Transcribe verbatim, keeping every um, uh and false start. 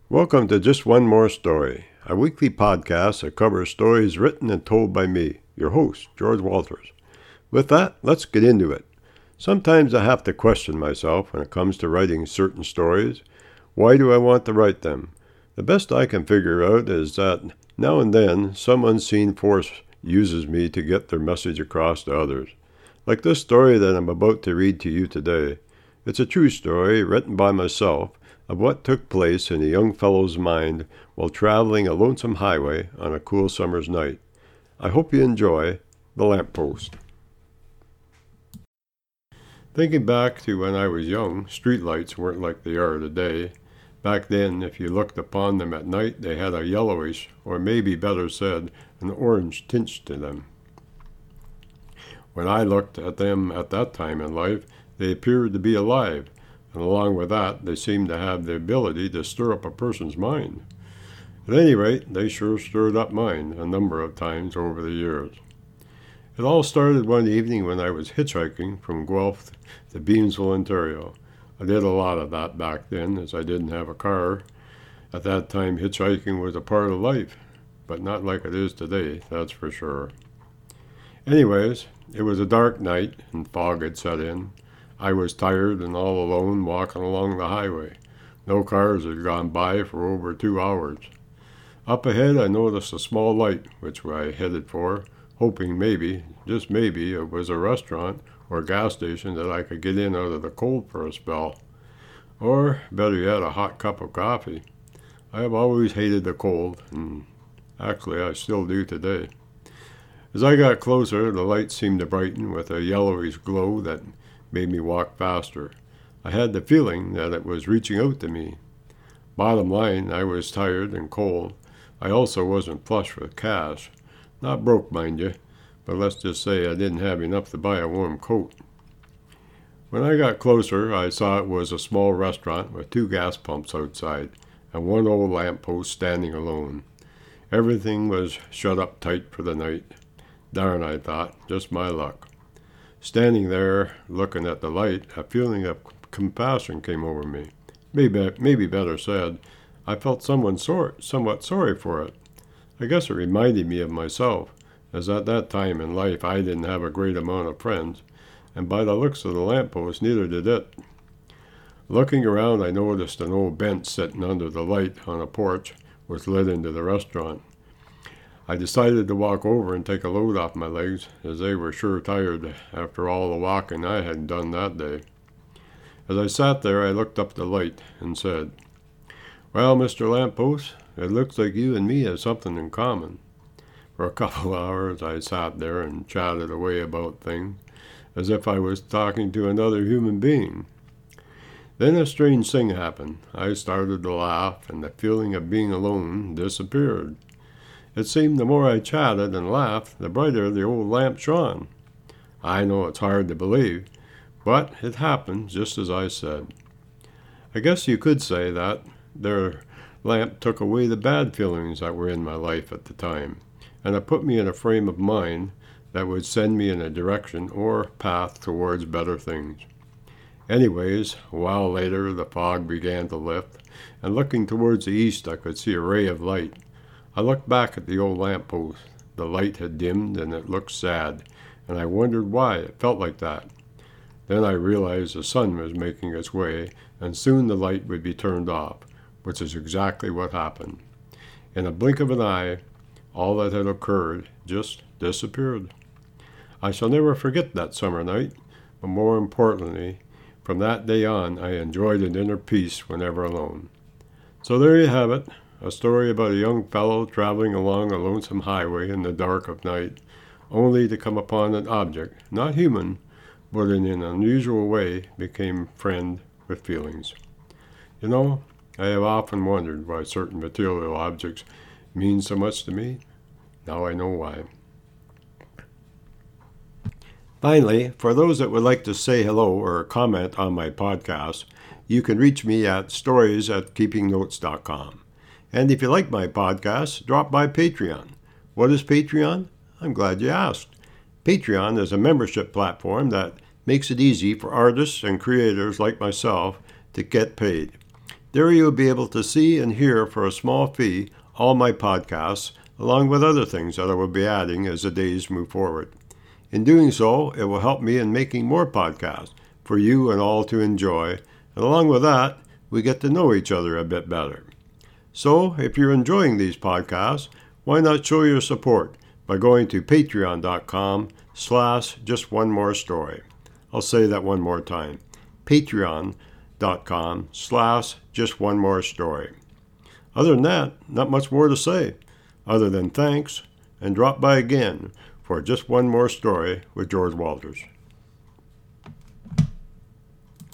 Welcome to Just One More Story, a weekly podcast that covers stories written and told by me, your host, George Walters. With that, let's get into it. Sometimes I have to question myself when it comes to writing certain stories. Why do I want to write them? The best I can figure out is that now and then some unseen force uses me to get their message across to others. Like this story that I'm about to read to you today. It's a true story written by myself of what took place in a young fellow's mind while traveling a lonesome highway on a cool summer's night. I hope you enjoy The Lamppost. Thinking back to when I was young, streetlights weren't like they are today. Back then, if you looked upon them at night, they had a yellowish, or maybe better said, an orange tinge to them. When I looked at them at that time in life, they appeared to be alive, and along with that, they seemed to have the ability to stir up a person's mind. At any rate, they sure stirred up mine a number of times over the years. It all started one evening when I was hitchhiking from Guelph to Beamsville, Ontario. I did a lot of that back then, as I didn't have a car. At that time, hitchhiking was a part of life, but not like it is today, that's for sure. Anyways, it was a dark night, and fog had set in. I was tired and all alone walking along the highway. No cars had gone by for over two hours. Up ahead, I noticed a small light, which I headed for, hoping maybe, just maybe, it was a restaurant or gas station that I could get in out of the cold for a spell. Or, better yet, a hot cup of coffee. I have always hated the cold, and actually I still do today. As I got closer, the light seemed to brighten with a yellowish glow that made me walk faster. I had the feeling that it was reaching out to me. Bottom line, I was tired and cold. I also wasn't flush with cash. Not broke, mind you, but let's just say I didn't have enough to buy a warm coat. When I got closer, I saw it was a small restaurant with two gas pumps outside and one old lamppost standing alone. Everything was shut up tight for the night. Darn, I thought, just my luck. Standing there, looking at the light, a feeling of compassion came over me. Maybe, maybe better said, I felt someone sor- somewhat sorry for it. I guess it reminded me of myself, as at that time in life I didn't have a great amount of friends, and by the looks of the lamppost, neither did it. Looking around, I noticed an old bench sitting under the light on a porch, which led into the restaurant. I decided to walk over and take a load off my legs, as they were sure tired after all the walking I had done that day. As I sat there, I looked up the light and said, "Well, Mister Lamppost, it looks like you and me have something in common." For a couple of hours, I sat there and chatted away about things, as if I was talking to another human being. Then a strange thing happened. I started to laugh, and the feeling of being alone disappeared. It seemed the more I chatted and laughed, the brighter the old lamp shone. I know it's hard to believe, but it happened just as I said. I guess you could say that their lamp took away the bad feelings that were in my life at the time, and it put me in a frame of mind that would send me in a direction or path towards better things. Anyways, a while later the fog began to lift, and looking towards the east I could see a ray of light. I looked back at the old lamppost. The light had dimmed and it looked sad, and I wondered why it felt like that. Then I realized the sun was making its way, and soon the light would be turned off, which is exactly what happened. In a blink of an eye, all that had occurred just disappeared. I shall never forget that summer night, but more importantly, from that day on, I enjoyed an inner peace whenever alone. So there you have it. A story about a young fellow traveling along a lonesome highway in the dark of night, only to come upon an object, not human, but in an unusual way became friend with feelings. You know, I have often wondered why certain material objects mean so much to me. Now I know why. Finally, for those that would like to say hello or comment on my podcast, you can reach me at stories at keeping notes dot com. And if you like my podcast, drop by Patreon. What is Patreon? I'm glad you asked. Patreon is a membership platform that makes it easy for artists and creators like myself to get paid. There you'll be able to see and hear for a small fee all my podcasts, along with other things that I will be adding as the days move forward. In doing so, it will help me in making more podcasts for you and all to enjoy, and along with that, we get to know each other a bit better. So, if you're enjoying these podcasts, why not show your support by going to patreon.com slash just one more story. I'll say that one more time. Patreon.com slash just one more story. Other than that, not much more to say, other than thanks, and drop by again for just one more story with George Walters.